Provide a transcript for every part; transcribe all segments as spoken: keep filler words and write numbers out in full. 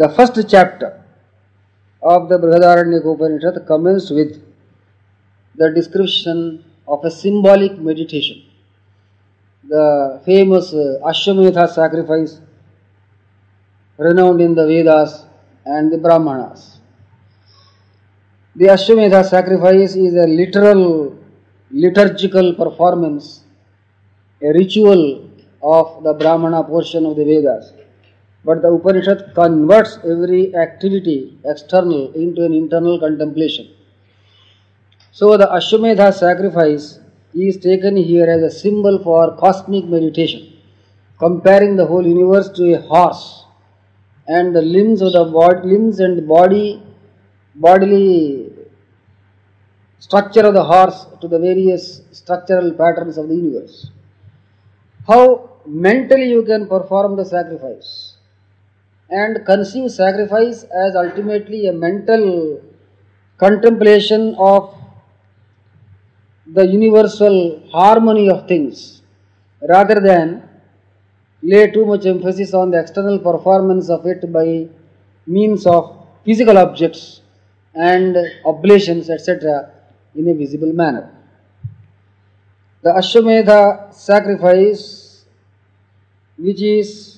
The first chapter of the Brihadaranyaka Upanishad commenced with the description of a symbolic meditation. The famous uh, Ashwamedha sacrifice renowned in the Vedas and the Brahmanas. The Ashwamedha sacrifice is a literal liturgical performance, a ritual of the Brahmana portion of the Vedas. But the Upanishad converts every activity external into an internal contemplation. So the Ashwamedha sacrifice is taken here as a symbol for cosmic meditation, comparing the whole universe to a horse and the limbs of the body, limbs and body, bodily structure of the horse to the various structural patterns of the universe. How mentally you can perform the sacrifice and conceive sacrifice as ultimately a mental contemplation of the universal harmony of things, rather than lay too much emphasis on the external performance of it by means of physical objects and oblations, et cetera, in a visible manner. The Ashwamedha sacrifice, which is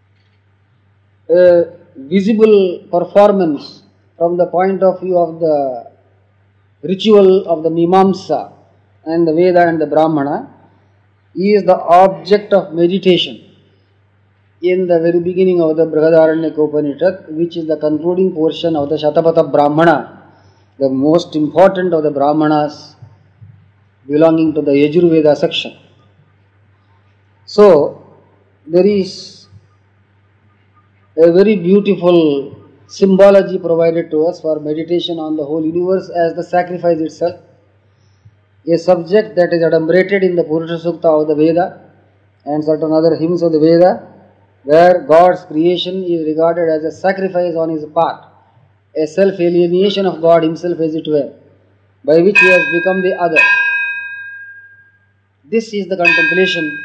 a visible performance from the point of view of the ritual of the Mimamsa and the Veda and the Brahmana, is the object of meditation in the very beginning of the Brihadaranyaka Upanishad, which is the concluding portion of the Shatapatha Brahmana, the most important of the Brahmanas belonging to the Yajurveda section. So, there is a very beautiful symbology provided to us for meditation on the whole universe as the sacrifice itself, a subject that is adumbrated in the Purusha Sukta of the Veda and certain other hymns of the Veda, where God's creation is regarded as a sacrifice on his part, a self-alienation of God himself as it were, by which he has become the other. This is the contemplation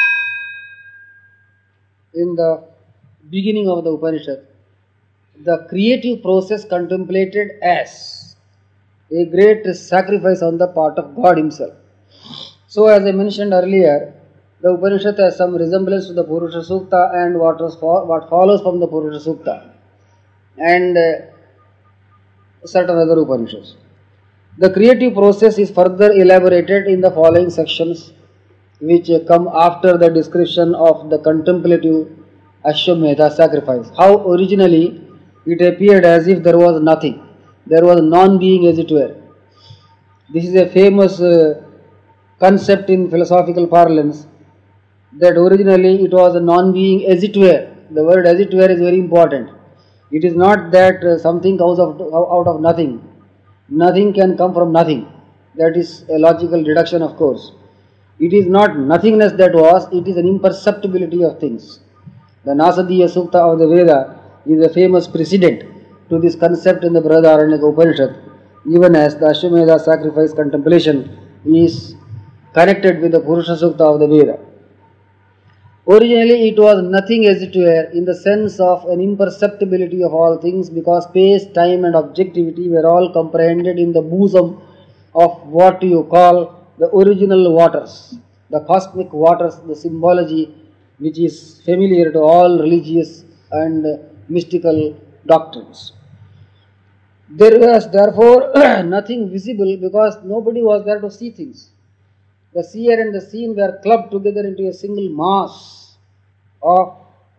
in the beginning of the Upanishad, the creative process contemplated as a great sacrifice on the part of God himself. So as I mentioned earlier, the Upanishad has some resemblance to the Purusha Sukta and what, was fo- what follows from the Purusha Sukta and uh, certain other Upanishads. The creative process is further elaborated in the following sections, which uh, come after the description of the contemplative Ashwamedha sacrifice. How originally it appeared as if there was nothing. There was non-being as it were. This is a famous uh, concept in philosophical parlance, that originally it was a non-being as it were. The word as it were is very important. It is not that uh, something comes out, out of nothing. Nothing can come from nothing. That is a logical deduction, of course. It is not nothingness that was, it is an imperceptibility of things. The Nasadiya Sukta of the Veda is a famous precedent to this concept in the Brihadaranyaka Upanishad, even as the Ashwamedha sacrifice contemplation is connected with the Purusha Sukta of the Veda. Originally it was nothing as it were in the sense of an imperceptibility of all things, because space, time and objectivity were all comprehended in the bosom of what you call the original waters, the cosmic waters, the symbology which is familiar to all religious and mystical doctrines. There was therefore nothing visible because nobody was there to see things. The seer and the seen were clubbed together into a single mass of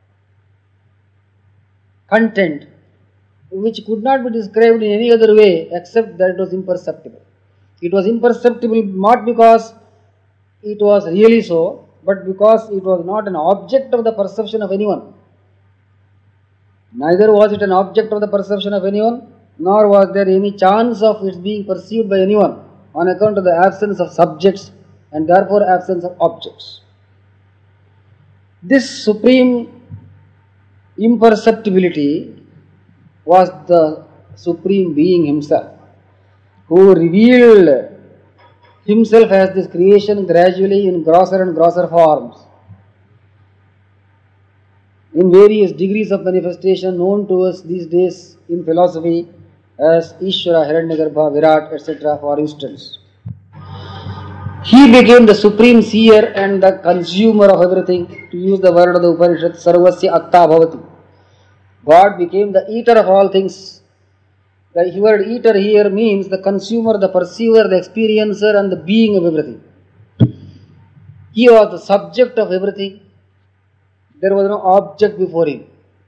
content which could not be described in any other way except that it was imperceptible. It was imperceptible not because it was really so, but because it was not an object of the perception of anyone. Neither was it an object of the perception of anyone, nor was there any chance of its being perceived by anyone on account of the absence of subjects and therefore absence of objects. This supreme imperceptibility was the Supreme Being himself, who revealed himself as this creation gradually in grosser and grosser forms. in various degrees of manifestation known to us these days in philosophy as Ishvara, Hiranyagarbha, Virat, et cetera, for instance. He became the supreme seer and the consumer of everything. To use the word of the Upanishad, Sarvasya Atta Bhavati. God became the eater of all things. The word eater here means the consumer, the perceiver, the experiencer and the being of everything. He was the subject of everything. There was no object before him.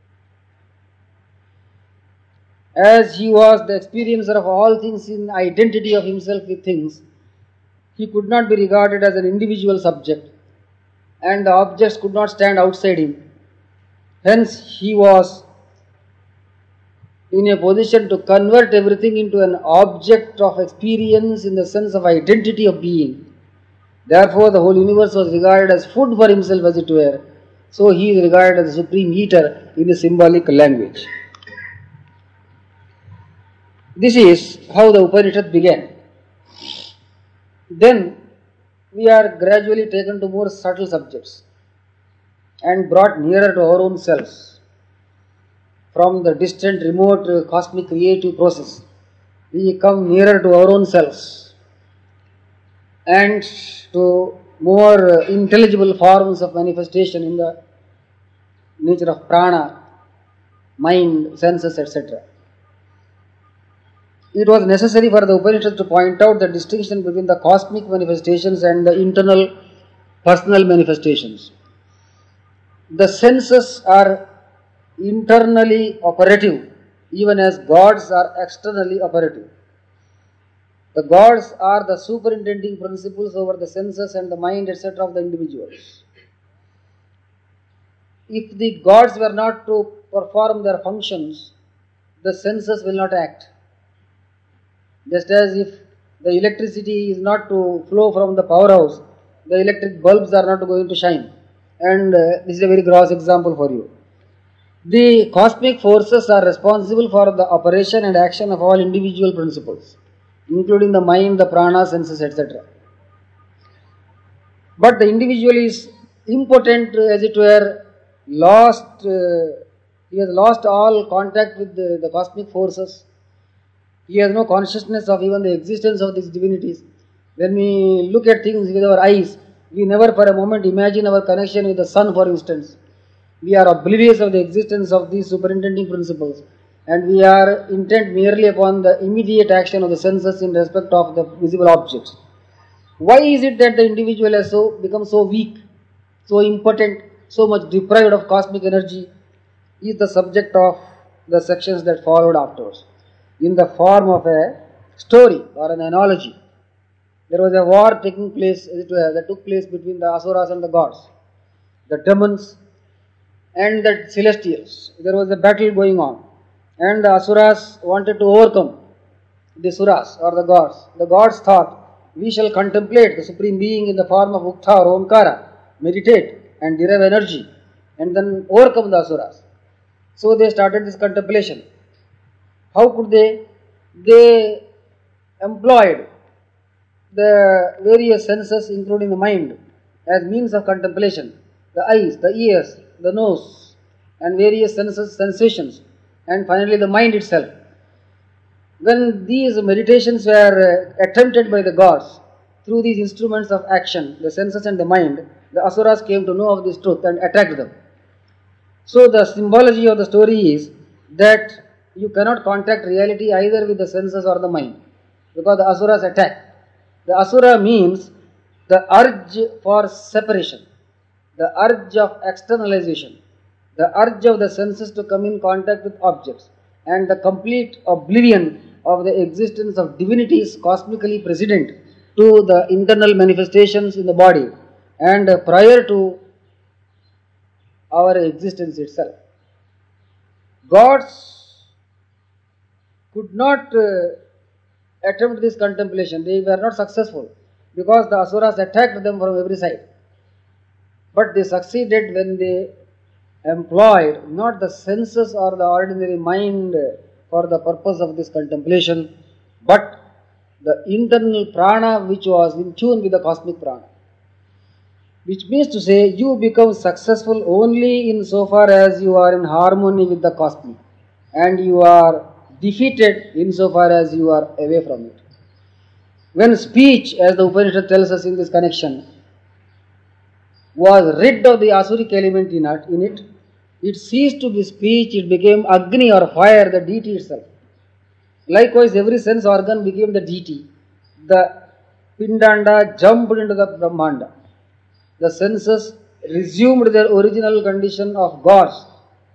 As he was the experiencer of all things in identity of himself with things, he could not be regarded as an individual subject, and the objects could not stand outside him. Hence, he was in a position to convert everything into an object of experience in the sense of identity of being. Therefore, the whole universe was regarded as food for himself, as it were. So, he is regarded as the supreme eater in a symbolic language. This is how the Upanishad began. Then, we are gradually taken to more subtle subjects and brought nearer to our own selves. From the distant, remote, cosmic creative process, we come nearer to our own selves and to more intelligible forms of manifestation in the nature of prana, mind, senses, et cetera. It was necessary for the Upanishad to point out the distinction between the cosmic manifestations and the internal personal manifestations. The senses are internally operative, even as gods are externally operative. The gods are the superintending principles over the senses and the mind, et cetera of the individuals. If the gods were not to perform their functions, the senses will not act. Just as if the electricity is not to flow from the powerhouse, the electric bulbs are not going to shine. And uh, this is a very gross example for you. The cosmic forces are responsible for the operation and action of all individual principles, including the mind, the prana, senses, et cetera. But the individual is impotent, as it were, lost, uh, he has lost all contact with the, the cosmic forces. He has no consciousness of even the existence of these divinities. When we look at things with our eyes, we never for a moment imagine our connection with the sun, for instance. We are oblivious of the existence of these superintending principles, and we are intent merely upon the immediate action of the senses in respect of the visible objects. Why is it that the individual has so become so weak, so impotent, so much deprived of cosmic energy? Is the subject of the sections that followed afterwards, in the form of a story or an analogy. There was a war taking place, as it were, that took place between the asuras and the gods, the demons and the celestials. There was a battle going on, and the asuras wanted to overcome the suras or the gods. The gods thought, we shall contemplate the supreme being in the form of Ukta or Omkara, meditate and derive energy, and then overcome the asuras. So they started this contemplation. How could they? They employed the various senses, including the mind, as means of contemplation. The eyes, the ears, the nose, and various senses, sensations, and finally the mind itself. When these meditations were attempted by the gods through these instruments of action, the senses and the mind, the asuras came to know of this truth and attacked them. So the symbology of the story is that you cannot contact reality either with the senses or the mind, because the asuras attack. The asura means the urge for separation, the urge of externalization, the urge of the senses to come in contact with objects, and the complete oblivion of the existence of divinities cosmically precedent to the internal manifestations in the body and prior to our existence itself. Gods could not uh, attempt this contemplation. They were not successful because the asuras attacked them from every side. But they succeeded when they employed not the senses or the ordinary mind for the purpose of this contemplation, but the internal prana which was in tune with the cosmic prana. which means to say you become successful only in so far as you are in harmony with the cosmic, and you are defeated in so far as you are away from it. When speech, as the Upanishad tells us in this connection, was rid of the asuric element in it, in it, it ceased to be speech, it became Agni or fire, the deity itself. Likewise, every sense organ became the deity. The Pindanda jumped into the Brahmanda. The senses resumed their original condition of gods,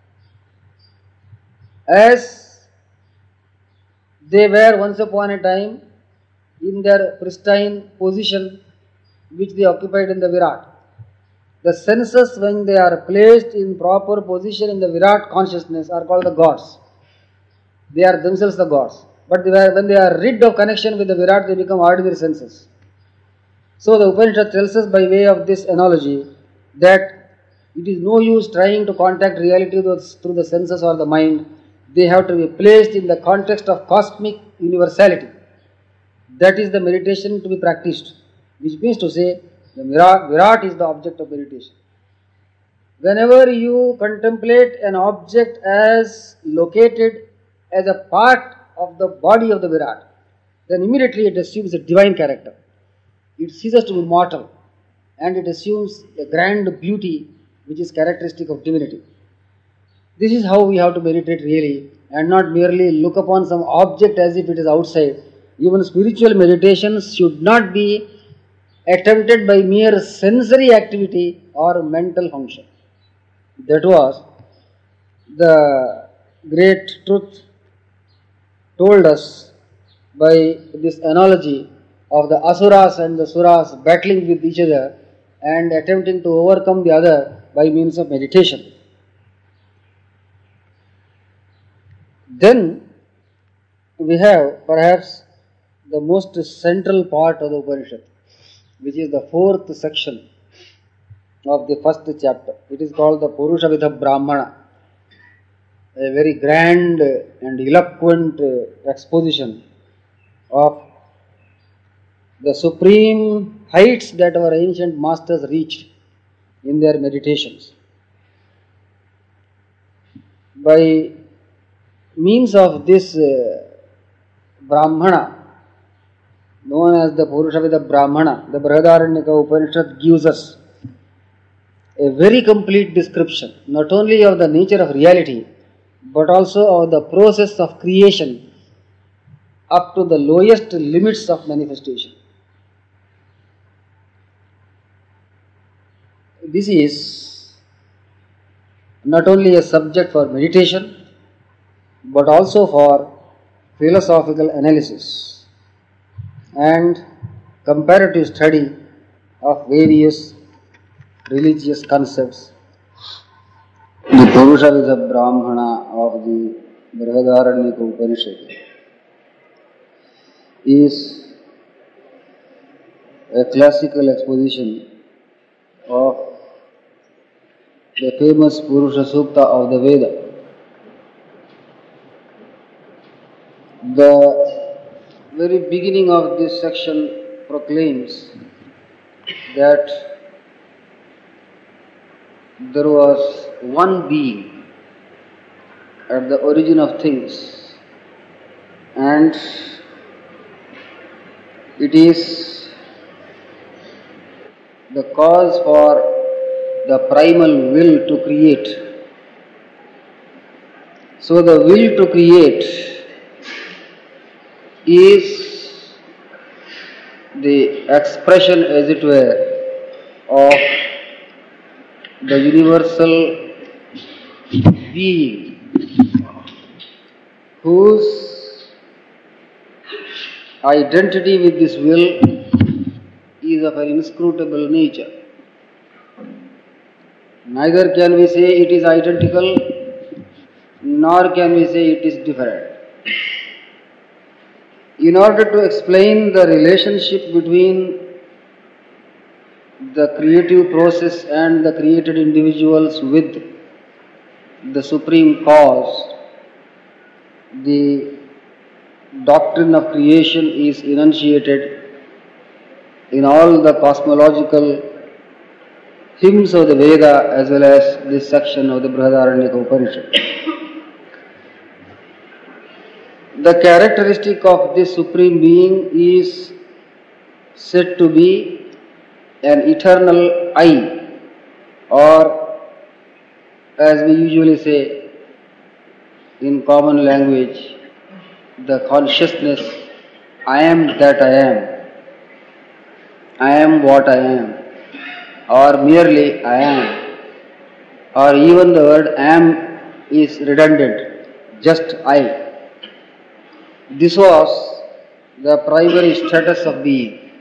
as they were once upon a time in their pristine position which they occupied in the Virat. The senses, when they are placed in proper position in the Virat consciousness, are called the gods. They are themselves the gods. But they were, when they are rid of connection with the Virat, they become ordinary senses. So the Upanishad tells us by way of this analogy that it is no use trying to contact reality through the senses or the mind. They have to be placed in the context of cosmic universality. That is the meditation to be practiced, which means to say the Virat, Virat is the object of meditation. Whenever you contemplate an object as located as a part of the body of the Virat, then immediately it assumes a divine character. It ceases to be mortal and it assumes a grand beauty which is characteristic of divinity. This is how we have to meditate really, and not merely look upon some object as if it is outside. Even spiritual meditations should not be attempted by mere sensory activity or mental function. That was the great truth told us by this analogy of the asuras and the suras battling with each other and attempting to overcome the other by means of meditation. Then we have perhaps the most central part of the Upanishad, which is the fourth section of the first chapter. It is called the Purushavidha Brahmana, a very grand and eloquent exposition of the supreme heights that our ancient masters reached in their meditations. By means of this uh, Brahmana, known as the Purushavidha Brahmana, the Brihadaranyaka Upanishad gives us a very complete description, not only of the nature of reality, but also of the process of creation up to the lowest limits of manifestation. This is not only a subject for meditation, but also for philosophical analysis and comparative study of various religious concepts. The Purushavidha Brahmana of the Brihadaranyaka Upanishad is a classical exposition of the famous Purusha Sukta of the Veda. The very beginning of this section proclaims that there was one being at the origin of things, and it is the cause for the primal will to create. So the will to create is the expression, as it were, of the universal being whose identity with this will is of an inscrutable nature. Neither can we say it is identical, nor can we say it is different. In order to explain the relationship between the creative process and the created individuals with the supreme cause, the doctrine of creation is enunciated in all the cosmological hymns of the Veda as well as this section of the Brihadaranyaka Upanishad. The characteristic of this Supreme Being is said to be an eternal I, or as we usually say in common language, the consciousness, I am that I am, I am what I am, or merely I am, or even the word am is redundant, just I. This was the primary status of being.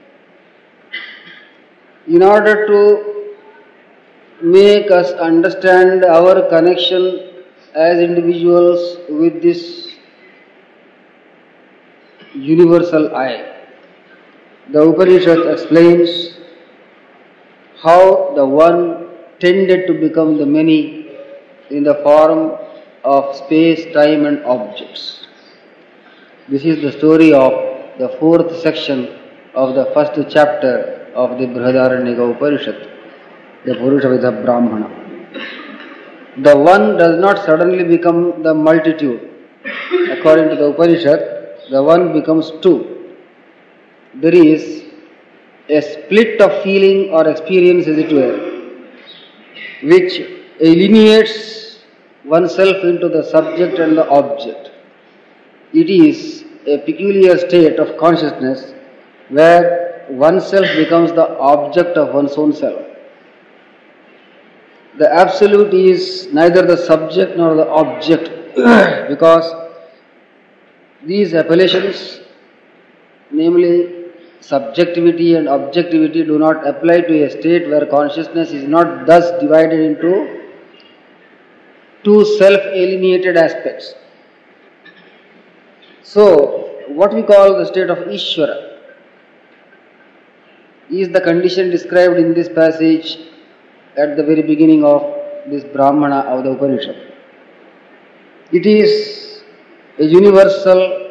In order to make us understand our connection as individuals with this universal I, the Upanishad explains how the one tended to become the many in the form of space, time and objects. This is the story of the fourth section of the first chapter of the Brihadaranyaka Upanishad, the Purushavidha Brahmana. The one does not suddenly become the multitude. According to the Upanishad, the one becomes two. There is a split of feeling or experience, as it were, which alienates oneself into the subject and the object. It is a peculiar state of consciousness where oneself becomes the object of one's own self. The Absolute is neither the subject nor the object because these appellations, namely subjectivity and objectivity, do not apply to a state where consciousness is not thus divided into two self-alienated aspects. So, what we call the state of Ishvara is the condition described in this passage at the very beginning of this Brahmana of the Upanishad. It is a universal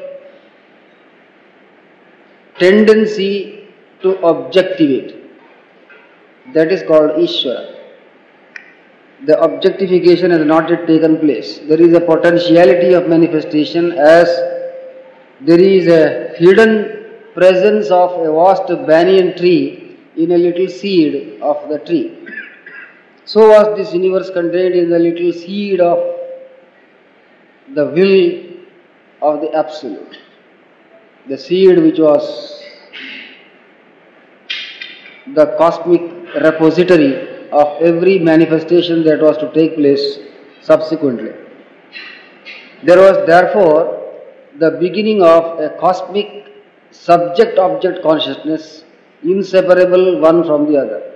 tendency to objectivate. That is called Ishvara. The objectification has not yet taken place. There is a potentiality of manifestation as there is a hidden presence of a vast banyan tree in a little seed of the tree. So was this universe contained in the little seed of the will of the Absolute. The seed which was the cosmic repository of every manifestation that was to take place subsequently. There was therefore the beginning of a cosmic subject-object consciousness, inseparable one from the other.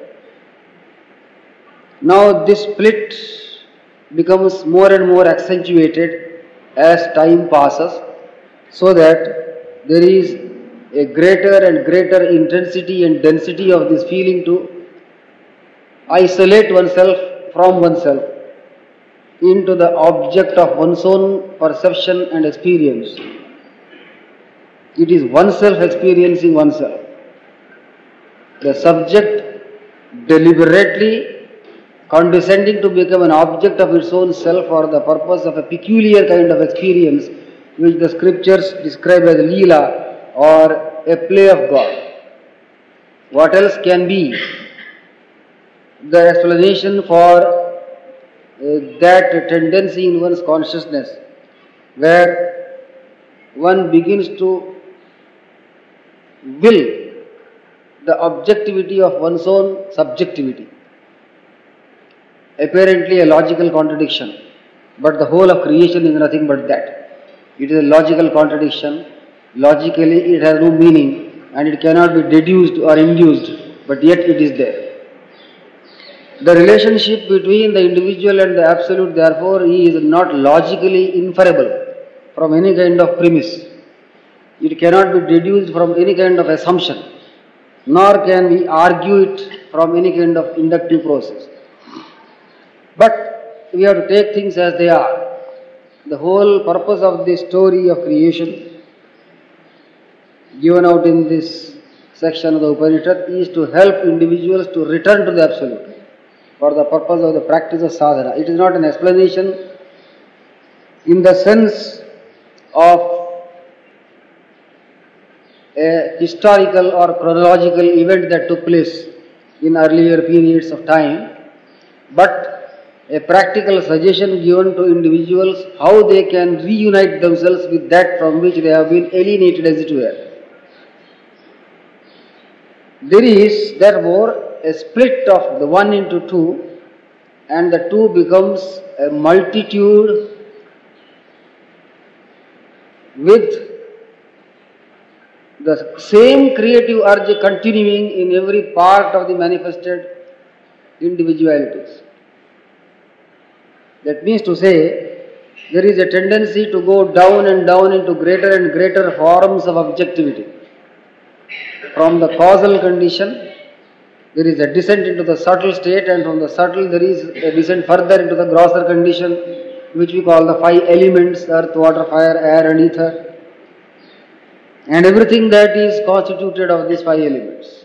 Now this split becomes more and more accentuated as time passes, so that there is a greater and greater intensity and density of this feeling to isolate oneself from oneself into the object of one's own perception and experience. It is oneself experiencing oneself. The subject deliberately condescending to become an object of its own self for the purpose of a peculiar kind of experience which the scriptures describe as Leela or a play of God. What else can be the explanation for uh, that tendency in one's consciousness where one begins to will the objectivity of one's own subjectivity? Apparently a logical contradiction, but the whole of creation is nothing but that. It is a logical contradiction. Logically it has no meaning and it cannot be deduced or induced, but yet it is there. The relationship between the individual and the Absolute, therefore, is not logically inferable from any kind of premise. It cannot be deduced from any kind of assumption, nor can we argue it from any kind of inductive process. But we have to take things as they are. The whole purpose of the story of creation given out in this section of the Upanishad is to help individuals to return to the Absolute. for the purpose of the practice of sadhana. It is not an explanation in the sense of a historical or chronological event that took place in earlier periods of time, but a practical suggestion given to individuals how they can reunite themselves with that from which they have been alienated, as it were. There is therefore a split of the one into two, and the two becomes a multitude with the same creative urge continuing in every part of the manifested individualities. That means to say, there is a tendency to go down and down into greater and greater forms of objectivity. From the causal condition, there is a descent into the subtle state, and from the subtle there is a descent further into the grosser condition, which we call the five elements: earth, water, fire, air and ether, and everything that is constituted of these five elements.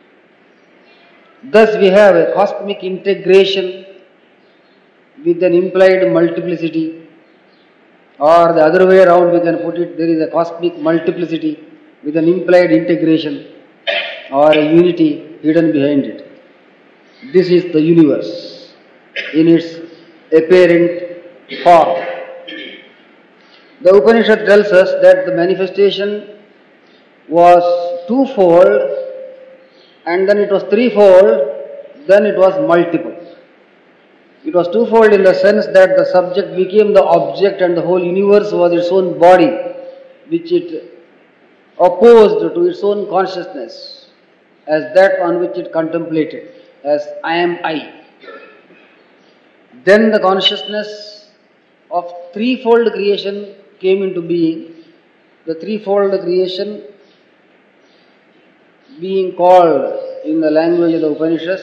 Thus we have a cosmic integration with an implied multiplicity, or the other way around we can put it, there is a cosmic multiplicity with an implied integration or a unity hidden behind it. This is the universe in its apparent form. The Upanishad tells us that the manifestation was twofold, and then it was threefold, then it was multiple. It was twofold in the sense that the subject became the object and the whole universe was its own body, which it opposed to its own consciousness as that on which it contemplated, as I am I. Then the consciousness of threefold creation came into being. The threefold creation being called in the language of the Upanishads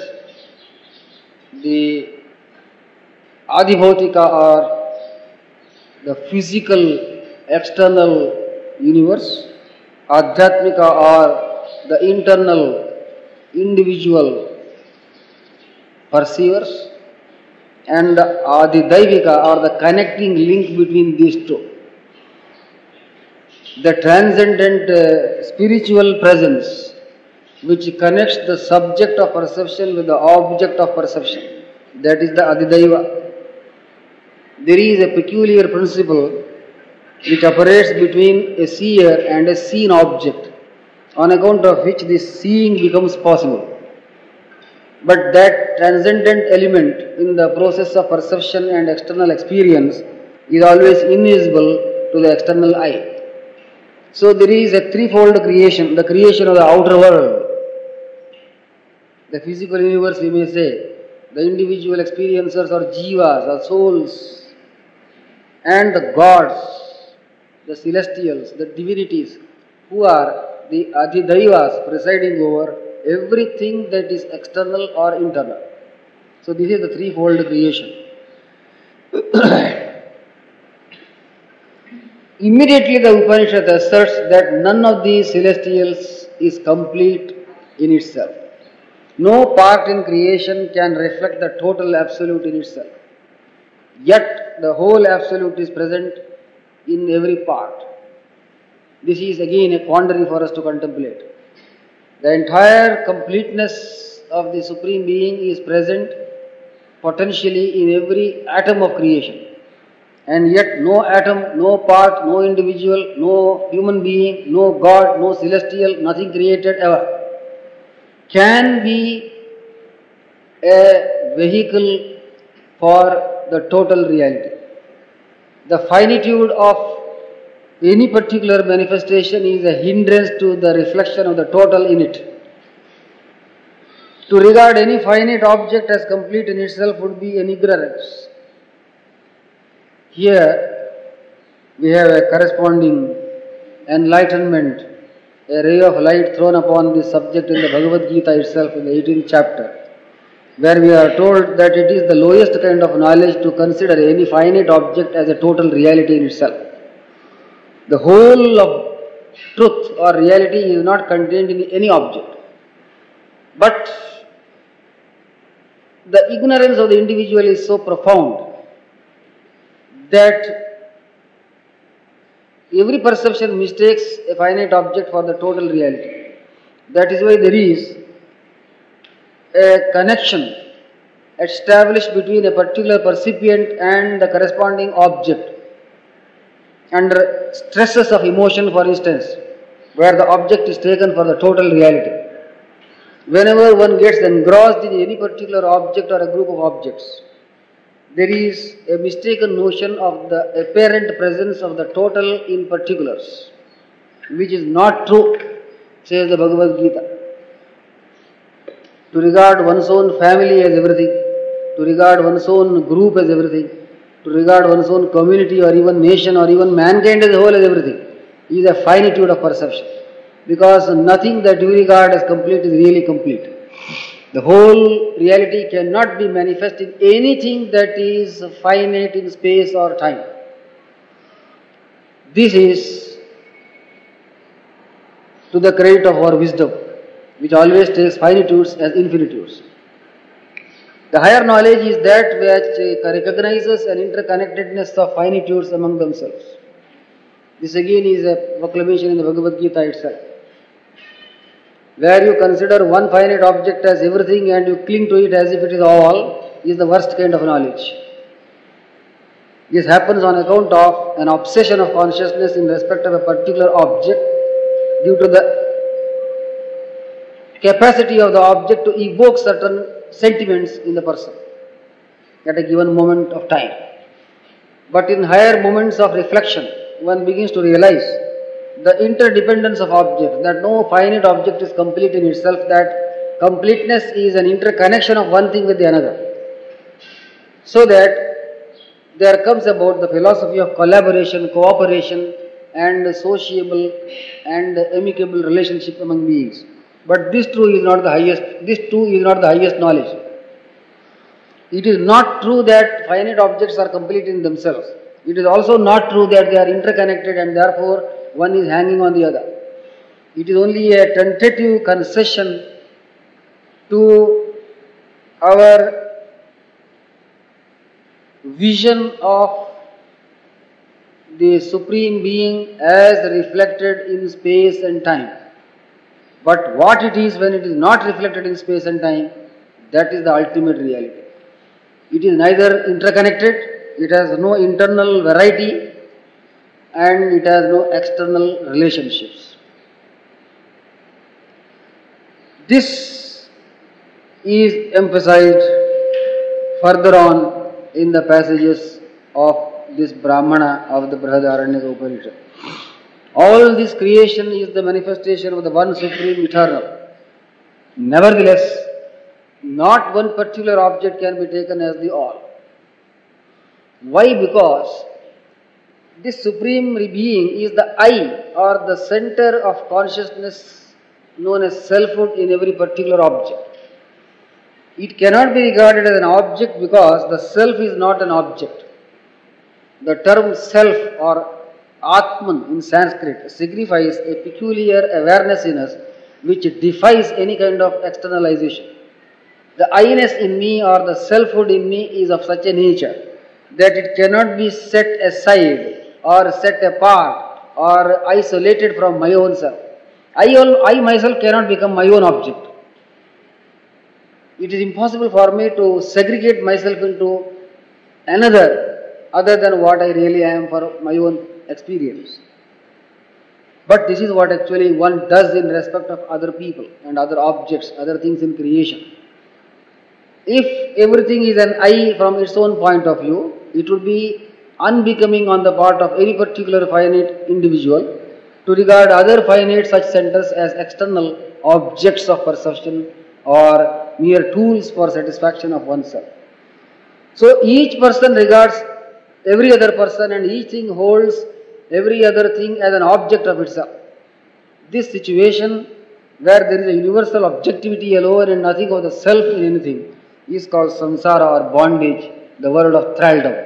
the Adhibhautika, or the physical external universe, Adhyatmika, or the internal individual perceivers, and Adidaivika, or the connecting link between these two. The transcendent uh, spiritual presence which connects the subject of perception with the object of perception, that is the Adidaiva. There is a peculiar principle which operates between a seer and a seen object, on account of which this seeing becomes possible. But that transcendent element in the process of perception and external experience is always invisible to the external eye. So there is a threefold creation, the creation of the outer world, the physical universe, we may say, the individual experiencers or jivas or souls, and the gods, the celestials, the divinities, who are the Adhidaivas presiding over everything that is external or internal. So this is the threefold creation. Immediately the Upanishad asserts that none of these celestials is complete in itself. No part in creation can reflect the total absolute in itself. Yet the whole absolute is present in every part. This is again a quandary for us to contemplate. The entire completeness of the Supreme Being is present potentially in every atom of creation. And yet no atom, no part, no individual, no human being, no God, no celestial, nothing created ever can be a vehicle for the total reality. The finitude of any particular manifestation is a hindrance to the reflection of the total in it. To regard any finite object as complete in itself would be an ignorance. Here we have a corresponding enlightenment, a ray of light thrown upon this subject in the Bhagavad Gita itself in the eighteenth chapter, where we are told that it is the lowest kind of knowledge to consider any finite object as a total reality in itself. The whole of truth or reality is not contained in any object. But the ignorance of the individual is so profound that every perception mistakes a finite object for the total reality. That is why there is a connection established between a particular percipient and the corresponding object under stresses of emotion, for instance, where the object is taken for the total reality. Whenever one gets engrossed in any particular object or a group of objects, there is a mistaken notion of the apparent presence of the total in particulars, which is not true, says the Bhagavad Gita. To regard one's own family as everything, to regard one's own group as everything, to regard one's own community or even nation or even mankind as a whole as everything, is a finitude of perception. Because nothing that you regard as complete is really complete. The whole reality cannot be manifest in anything that is finite in space or time. This is to the credit of our wisdom, which always takes finitudes as infinitudes. The higher knowledge is that which recognizes an interconnectedness of finitudes among themselves. This again is a proclamation in the Bhagavad Gita itself. Where you consider one finite object as everything and you cling to it as if it is all, is the worst kind of knowledge. This happens on account of an obsession of consciousness in respect of a particular object due to the capacity of the object to evoke certain sentiments in the person at a given moment of time. But in higher moments of reflection, one begins to realize the interdependence of objects, that no finite object is complete in itself, that completeness is an interconnection of one thing with the another. So that there comes about the philosophy of collaboration, cooperation and sociable and amicable relationship among beings. But this too is not the highest, this too is not the highest knowledge. It is not true that finite objects are complete in themselves. It is also not true that they are interconnected and therefore one is hanging on the other. It is only a tentative concession to our vision of the Supreme Being as reflected in space and time. But what it is when it is not reflected in space and time, that is the ultimate reality. It is neither interconnected, it has no internal variety, and it has no external relationships. This is emphasized further on in the passages of this Brahmana of the Brihadaranyaka Upanishad. All this creation is the manifestation of the one Supreme Eternal. Nevertheless, not one particular object can be taken as the all. Why? Because this Supreme Being is the I or the center of consciousness known as selfhood in every particular object. It cannot be regarded as an object because the self is not an object. The term self or Atman in Sanskrit signifies a peculiar awareness in us which defies any kind of externalization. The I-ness in me or the selfhood in me is of such a nature that it cannot be set aside or set apart or isolated from my own self. I, I myself cannot become my own object. It is impossible for me to segregate myself into another other than what I really am for my own experience. But this is what actually one does in respect of other people and other objects, other things in creation. If everything is an I from its own point of view, it would be unbecoming on the part of any particular finite individual to regard other finite such centers as external objects of perception or mere tools for satisfaction of oneself. So each person regards every other person and each thing holds every other thing as an object of itself. This situation where there is a universal objectivity alone and nothing of the self in anything is called samsara or bondage, the world of thraldom.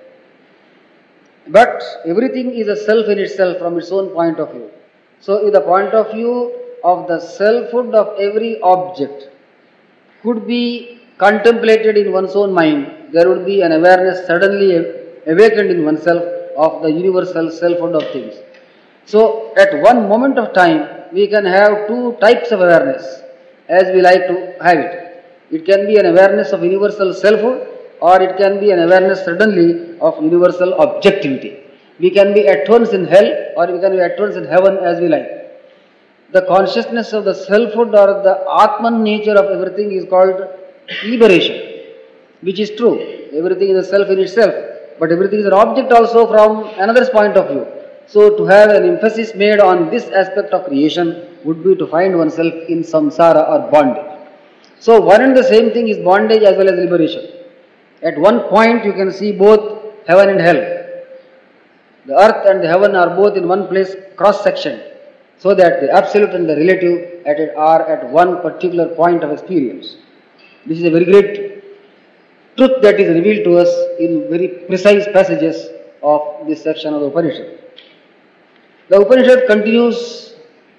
But everything is a self in itself from its own point of view. So in the point of view of the selfhood of every object could be contemplated in one's own mind, there would be an awareness suddenly awakened in oneself of the universal selfhood of things. So, at one moment of time, we can have two types of awareness as we like to have it. It can be an awareness of universal selfhood, or it can be an awareness suddenly of universal objectivity. We can be at once in hell, or we can be at once in heaven as we like. The consciousness of the selfhood or the Atman nature of everything is called liberation, which is true. Everything is a self in itself, but everything is an object also from another's point of view. So, to have an emphasis made on this aspect of creation would be to find oneself in samsara or bondage. So, one and the same thing is bondage as well as liberation. At one point, you can see both heaven and hell. The earth and the heaven are both in one place, cross-sectioned, so that the absolute and the relative at it are at one particular point of experience. This is a very great truth that is revealed to us in very precise passages of this section of the Upanishad. The Upanishad continues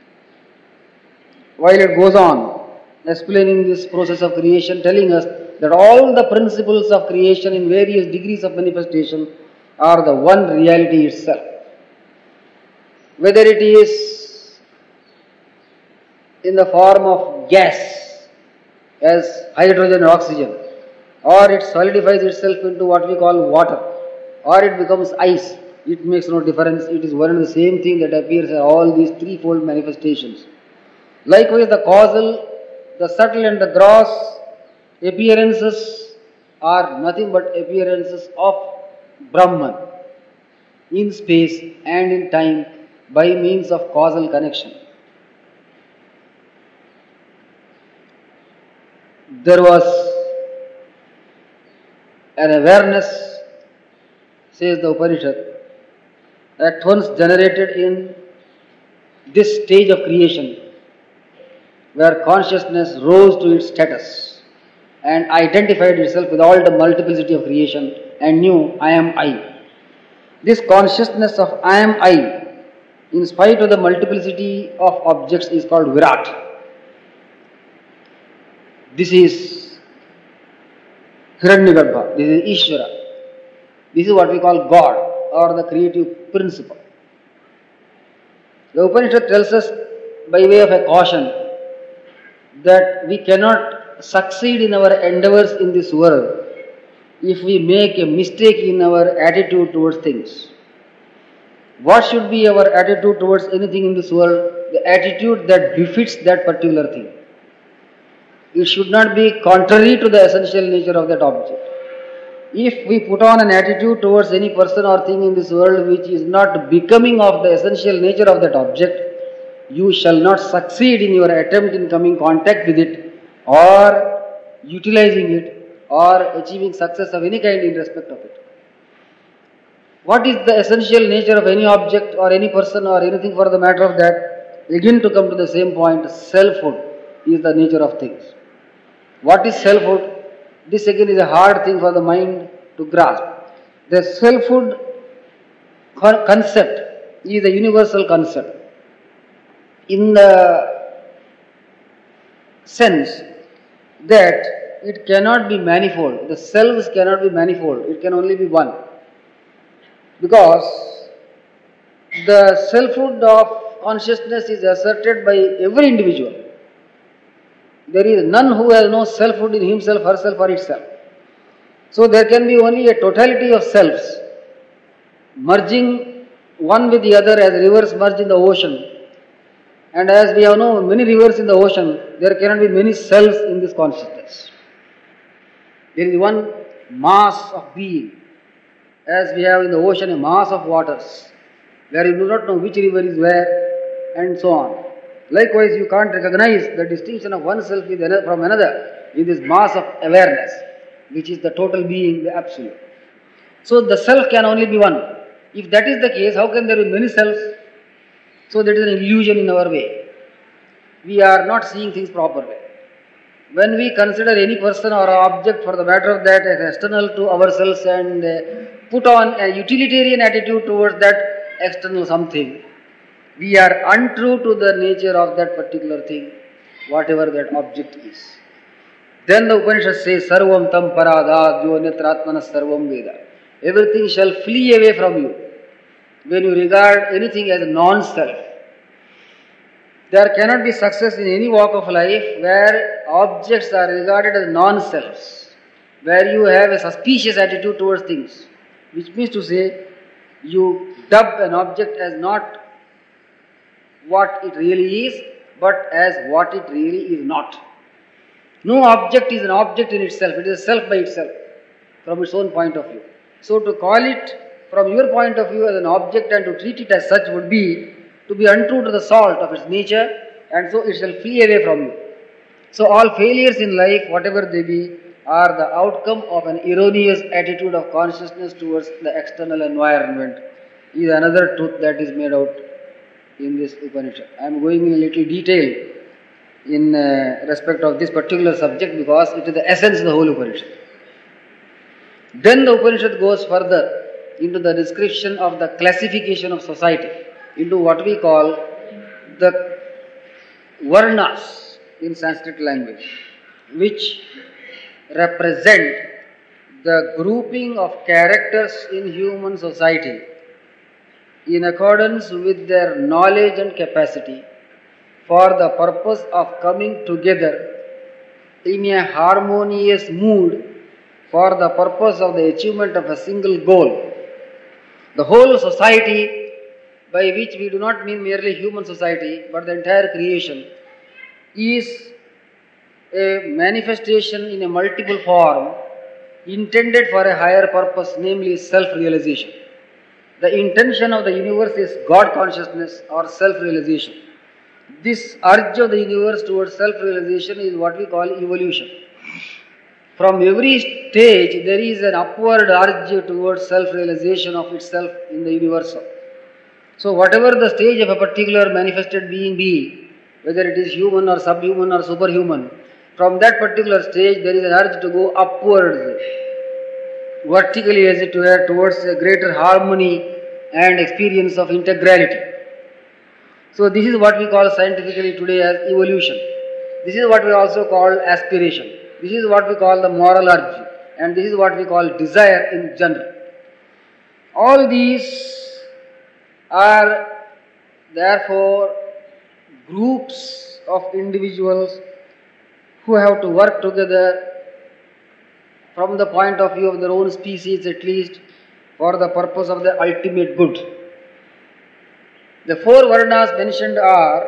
while it goes on, explaining this process of creation, telling us that all the principles of creation in various degrees of manifestation are the one reality itself. Whether it is in the form of gas as hydrogen or oxygen, or it solidifies itself into what we call water, or it becomes ice, it makes no difference. It is one and the same thing that appears in all these threefold manifestations. Likewise, the causal, the subtle and the gross appearances are nothing but appearances of Brahman in space and in time by means of causal connection. There was an awareness, says the Upanishad, at once generated in this stage of creation, where consciousness rose to its status and identified itself with all the multiplicity of creation and knew, I am I. This consciousness of I am I, in spite of the multiplicity of objects, is called Virat. This is Hiranyagarbha, this is Ishvara. This is what we call God or the creative principle. The Upanishad tells us by way of a caution that we cannot succeed in our endeavors in this world if we make a mistake in our attitude towards things. What should be our attitude towards anything in this world? The attitude that befits that particular thing. It should not be contrary to the essential nature of that object. If we put on an attitude towards any person or thing in this world which is not becoming of the essential nature of that object, you shall not succeed in your attempt in coming contact with it or utilizing it or achieving success of any kind in respect of it. What is the essential nature of any object or any person or anything for the matter of that? Again, to come to the same point, selfhood is the nature of things. What is selfhood? This again is a hard thing for the mind to grasp. The selfhood concept is a universal concept in the sense that it cannot be manifold. The selves cannot be manifold. It can only be one. Because the selfhood of consciousness is asserted by every individual. There is none who has no selfhood in himself, herself or itself. So there can be only a totality of selves merging one with the other as rivers merge in the ocean. And as we have known many rivers in the ocean, there cannot be many selves in this consciousness. There is one mass of being, as we have in the ocean a mass of waters, where you do not know which river is where, and so on. Likewise, you can't recognize the distinction of oneself from another in this mass of awareness, which is the total being, the absolute. So the self can only be one. If that is the case, how can there be many selves? So that is an illusion in our way. We are not seeing things properly. When we consider any person or object for the matter of that as external to ourselves and put on a utilitarian attitude towards that external something, we are untrue to the nature of that particular thing, whatever that object is. Then the Upanishad says, Sarvam tam paradad yonetratmana sarvam veda. Everything shall flee away from you when you regard anything as non-self. There cannot be success in any walk of life where objects are regarded as non-selves, where you have a suspicious attitude towards things, which means to say, you dub an object as not what it really is, but as what it really is not. No object is an object in itself, it is a self by itself, from its own point of view. So to call it from your point of view as an object and to treat it as such would be to be untrue to the salt of its nature, and so it shall flee away from you. So all failures in life, whatever they be, are the outcome of an erroneous attitude of consciousness towards the external environment, is another truth that is made out in this Upanishad. I am going in a little detail in uh, respect of this particular subject because it is the essence of the whole Upanishad. Then the Upanishad goes further into the description of the classification of society into what we call the Varnas in Sanskrit language, which represent the grouping of characters in human society in accordance with their knowledge and capacity for the purpose of coming together in a harmonious mood for the purpose of the achievement of a single goal. The whole society, by which we do not mean merely human society, but the entire creation, is a manifestation in a multiple form intended for a higher purpose, namely self-realization. The intention of the universe is God consciousness or self-realization. This urge of the universe towards self-realization is what we call evolution. From every stage there is an upward urge towards self-realization of itself in the universal. So whatever the stage of a particular manifested being be, whether it is human or subhuman or superhuman, from that particular stage there is an urge to go upwards, vertically as it were, towards a greater harmony and experience of integrality. So this is what we call scientifically today as evolution. This is what we also call aspiration. This is what we call the moral urge, and this is what we call desire in general. All these are therefore groups of individuals who have to work together from the point of view of their own species at least for the purpose of the ultimate good. The four Varnas mentioned are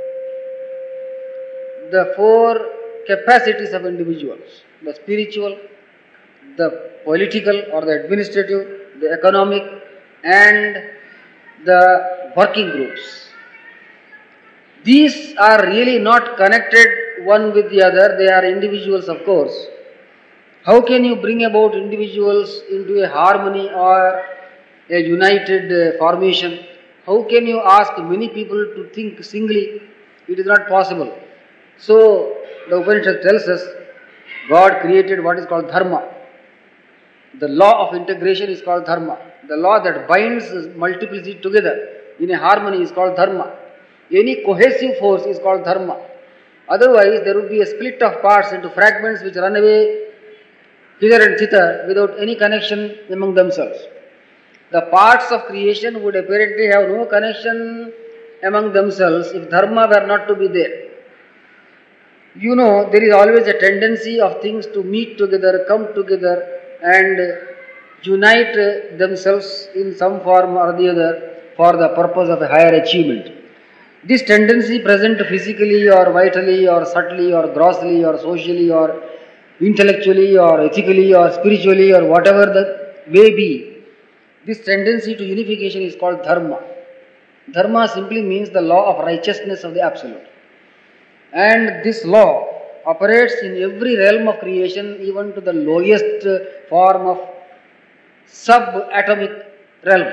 the four capacities of individuals: the spiritual, the political or the administrative, the economic, and the working groups. These are really not connected one with the other, they are individuals, of course. How can you bring about individuals into a harmony or a united uh, formation? How can you ask many people to think singly? It is not possible. So, the Upanishad tells us God created what is called dharma. The law of integration is called dharma. The law that binds multiplicity together in a harmony is called dharma. Any cohesive force is called dharma. Otherwise, there would be a split of parts into fragments which run away hither and thither without any connection among themselves. The parts of creation would apparently have no connection among themselves if dharma were not to be there. You know, there is always a tendency of things to meet together, come together and unite themselves in some form or the other for the purpose of a higher achievement. This tendency present physically or vitally or subtly or grossly or socially or intellectually or ethically or spiritually or whatever the may be, this tendency to unification is called dharma. Dharma simply means the law of righteousness of the Absolute. And this law operates in every realm of creation, even to the lowest form of subatomic realm.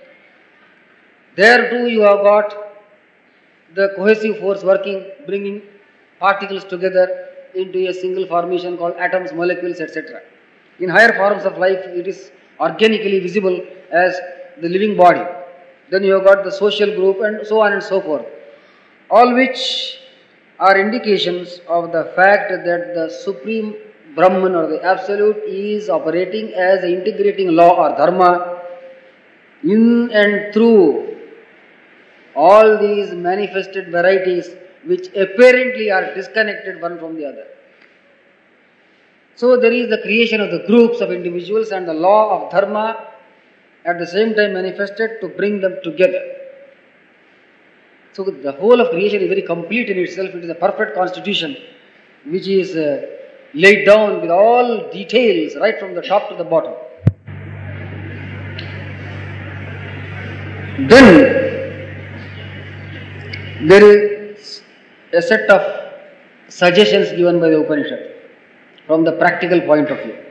There too you have got the cohesive force working, bringing particles together into a single formation called atoms, molecules, et cetera. In higher forms of life, it is organically visible as the living body. Then you have got the social group and so on and so forth. All which are indications of the fact that the Supreme Brahman or the Absolute is operating as an integrating law or dharma in and through all these manifested varieties which apparently are disconnected one from the other. So there is the creation of the groups of individuals and the law of dharma at the same time manifested to bring them together. So the whole of creation is very complete in itself. It is a perfect constitution which is uh, laid down with all details right from the top to the bottom. Then there is a set of suggestions given by the Upanishad from the practical point of view.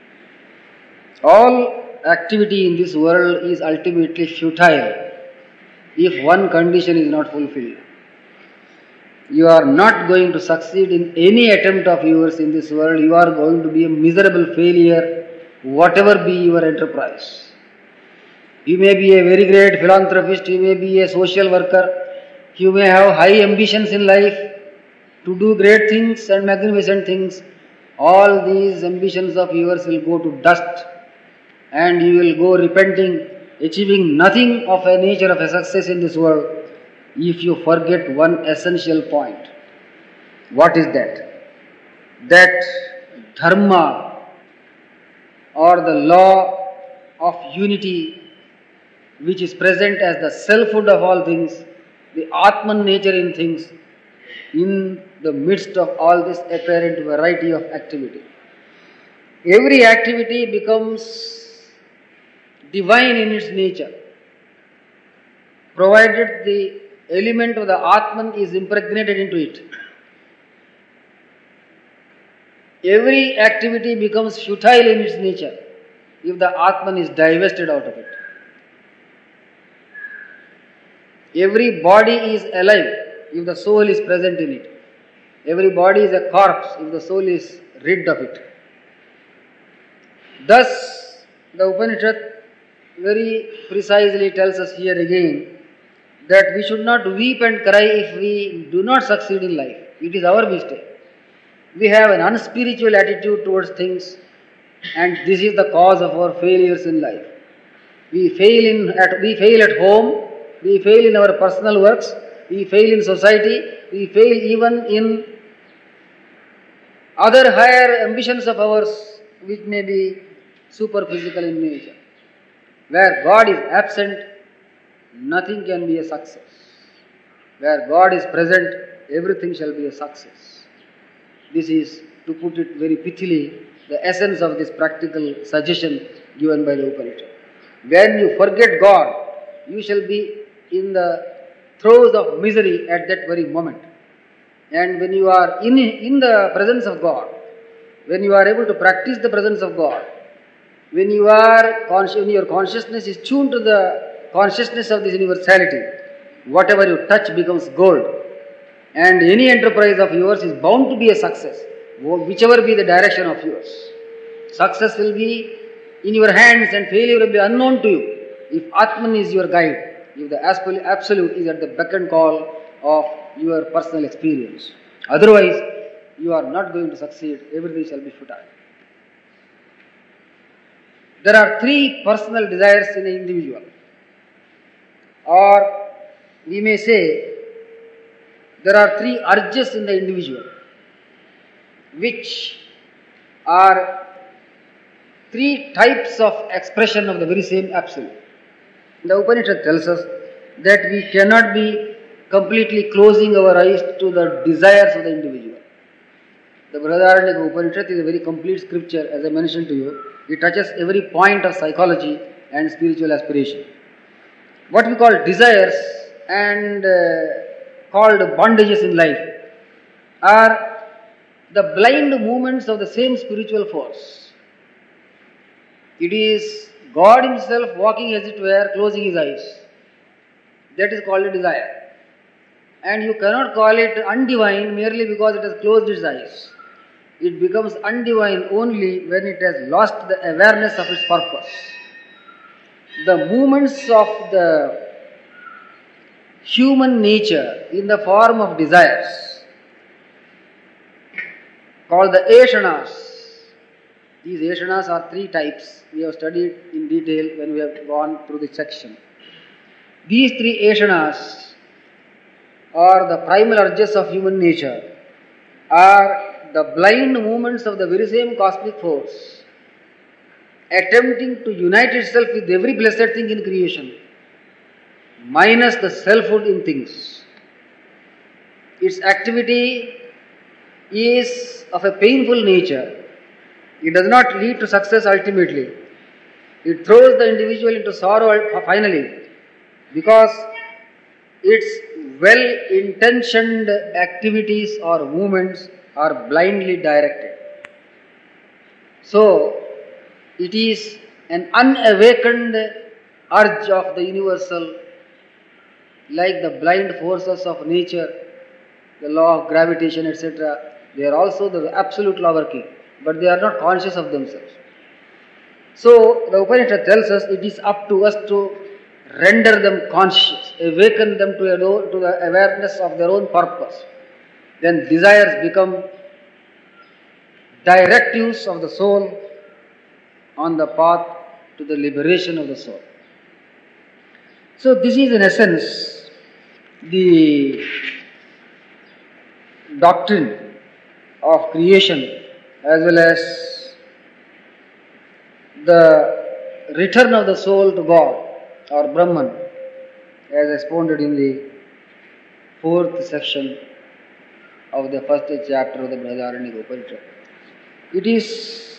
All activity in this world is ultimately futile if one condition is not fulfilled. You are not going to succeed in any attempt of yours in this world. You are going to be a miserable failure, whatever be your enterprise. You may be a very great philanthropist, you may be a social worker, you may have high ambitions in life to do great things and magnificent things. All these ambitions of yours will go to dust and you will go repenting, achieving nothing of a nature of a success in this world if you forget one essential point. What is that? That dharma or the law of unity which is present as the selfhood of all things, the Atman nature in things, in the midst of all this apparent variety of activity. Every activity becomes divine in its nature, provided the element of the Atman is impregnated into it. Every activity becomes futile in its nature if the Atman is divested out of it. Every body is alive if the soul is present in it. Every body is a corpse if the soul is rid of it. Thus, the Upanishad very precisely tells us here again that we should not weep and cry if we do not succeed in life. It is our mistake. We have an unspiritual attitude towards things, and this is the cause of our failures in life. We fail in at we fail at home, we fail in our personal works, we fail in society, we fail even in other higher ambitions of ours which may be superphysical in nature. Where God is absent, nothing can be a success. Where God is present, everything shall be a success. This is, to put it very pithily, the essence of this practical suggestion given by the Upanishad. When you forget God, you shall be in the throes of misery at that very moment. And when you are in, in the presence of God, when you are able to practice the presence of God, when you are when your consciousness is tuned to the consciousness of this universality, whatever you touch becomes gold. And any enterprise of yours is bound to be a success, whichever be the direction of yours. Success will be in your hands and failure will be unknown to you if Atman is your guide, if the Absolute is at the beck and call of your personal experience. Otherwise, you are not going to succeed, everything shall be futile. There are three personal desires in an individual, or we may say there are three urges in the individual, which are three types of expression of the very same Absolute. The Upanishad tells us that we cannot be completely closing our eyes to the desires of the individual. The Brihadaranyaka Upanishad is a very complete scripture, as I mentioned to you. It touches every point of psychology and spiritual aspiration. What we call desires and uh, called bondages in life are the blind movements of the same spiritual force. It is God Himself walking, as it were, closing His eyes. That is called a desire. And you cannot call it undivine merely because it has closed its eyes. It becomes undivine only when it has lost the awareness of its purpose. The movements of the human nature in the form of desires called the Eshanas. These Eshanas are three types. We have studied in detail when we have gone through this section. These three Eshanas are the primal urges of human nature, are the blind movements of the very same cosmic force, attempting to unite itself with every blessed thing in creation, minus the selfhood in things. Its activity is of a painful nature. It does not lead to success ultimately. It throws the individual into sorrow finally, because its well-intentioned activities or movements are blindly directed. So, it is an unawakened urge of the universal, like the blind forces of nature, the law of gravitation, et cetera. They are also the absolute law working, but they are not conscious of themselves. So, the Upanishad tells us it is up to us to render them conscious, awaken them to, a, to the awareness of their own purpose. Then desires become directives of the soul on the path to the liberation of the soul. So this is in essence the doctrine of creation as well as the return of the soul to God or Brahman, as expounded in the fourth section of the first chapter of the Brihadaranyaka Upanishad. It is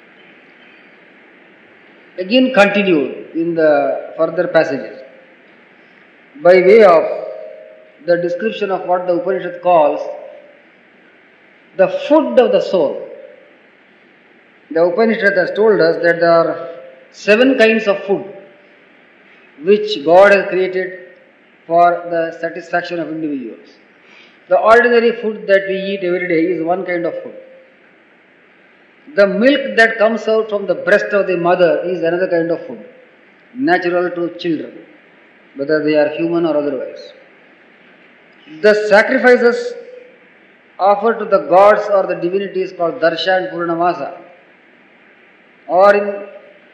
again continued in the further passages by way of the description of what the Upanishad calls the food of the soul. The Upanishad has told us that there are seven kinds of food which God has created for the satisfaction of individuals. The ordinary food that we eat every day is one kind of food. The milk that comes out from the breast of the mother is another kind of food, natural to children, whether they are human or otherwise. The sacrifices offered to the gods or the divinities called Darsha and Purnamasa, or in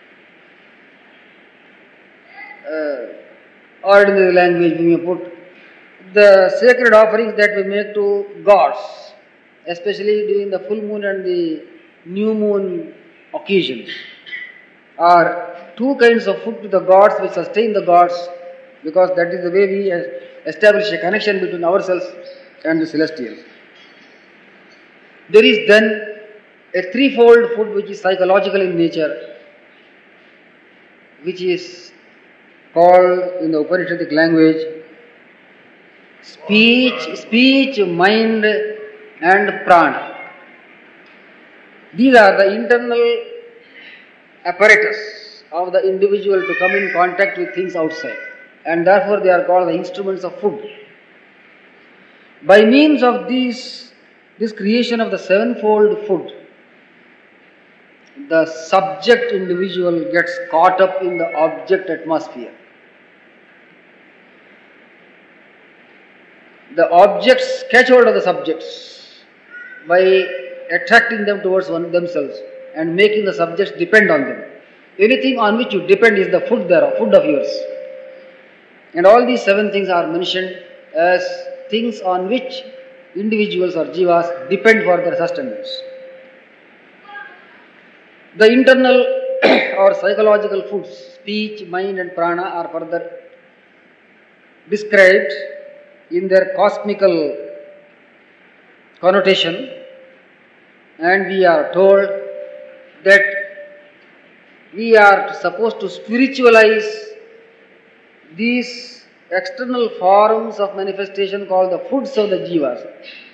uh, ordinary language we may put the sacred offerings that we make to gods, especially during the full moon and the new moon occasions, are two kinds of food to the gods which sustain the gods, because that is the way we establish a connection between ourselves and the celestials. There is then a threefold food which is psychological in nature, which is called in the Upanishadic language speech, speech, mind and prana. These are the internal apparatus of the individual to come in contact with things outside, and therefore they are called the instruments of food. By means of these, this creation of the sevenfold food, the subject individual gets caught up in the object atmosphere. The objects catch hold of the subjects by attracting them towards one themselves and making the subjects depend on them. Anything on which you depend is the food thereof, food of yours. And all these seven things are mentioned as things on which individuals or jivas depend for their sustenance. The internal or psychological foods, speech, mind and prana, are further described in their cosmical connotation, and we are told that we are supposed to spiritualize these external forms of manifestation called the foods of the jivas.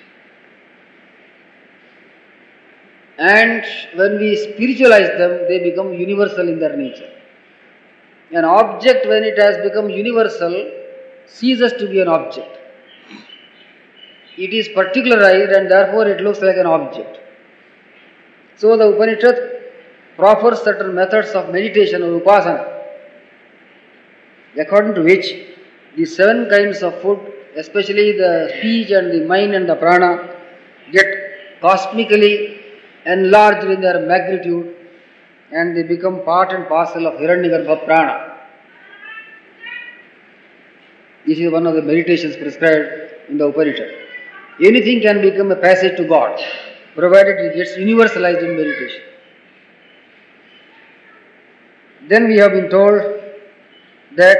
And when we spiritualize them, they become universal in their nature. An object, when it has become universal, ceases to be an object. It is particularized and therefore it looks like an object. So the Upanishad proffers certain methods of meditation or upasana, according to which the seven kinds of food, especially the speech and the mind and the prana, get cosmically enlarged in their magnitude, and they become part and parcel of Hiranyagarbha Prana. This is one of the meditations prescribed in the Upanishad. Anything can become a passage to God, provided it gets universalized in meditation. Then we have been told that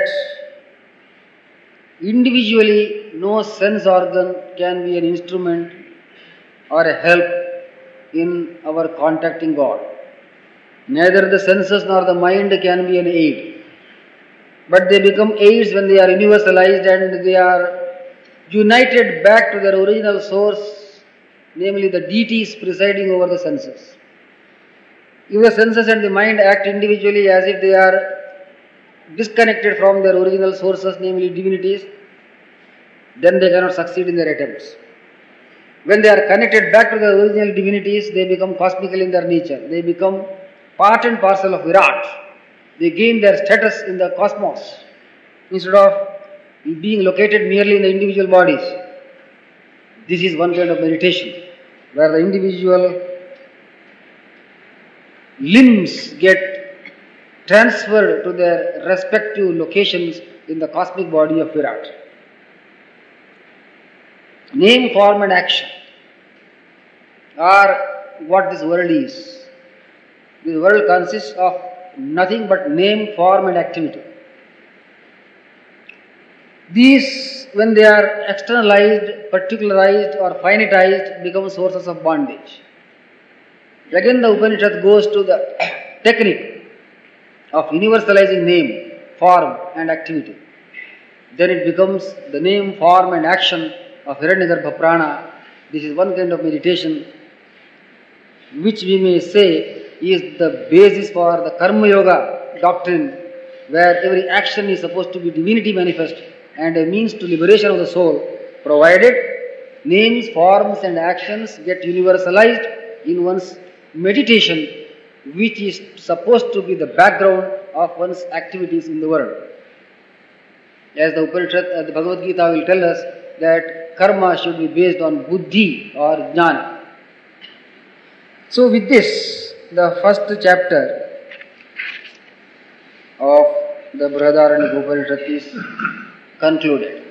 individually no sense organ can be an instrument or a help in our contacting God. Neither the senses nor the mind can be an aid. But they become aids when they are universalized and they are united back to their original source, namely the deities presiding over the senses. If the senses and the mind act individually as if they are disconnected from their original sources, namely divinities, then they cannot succeed in their attempts. When they are connected back to their original divinities, they become cosmical in their nature. They become part and parcel of Virat. They gain their status in the cosmos instead of being located merely in the individual bodies. This is one kind of meditation where the individual limbs get transferred to their respective locations in the cosmic body of Virat. Name, form and action are what this world is. This world consists of nothing but name, form and activity. These, when they are externalized, particularized or finitized, become sources of bondage. Again the Upanishad goes to the technique of universalizing name, form and activity. Then it becomes the name, form and action of Hiranyagarbha Prana. This is one kind of meditation which we may say is the basis for the Karma Yoga doctrine, where every action is supposed to be divinity manifest and a means to liberation of the soul, provided names, forms and actions get universalized in one's meditation, which is supposed to be the background of one's activities in the world. As the Upanishad, uh, the Bhagavad Gita will tell us that karma should be based on buddhi or jnana. So with this, the first chapter of the Brihadaranyaka Upanishad is concluded.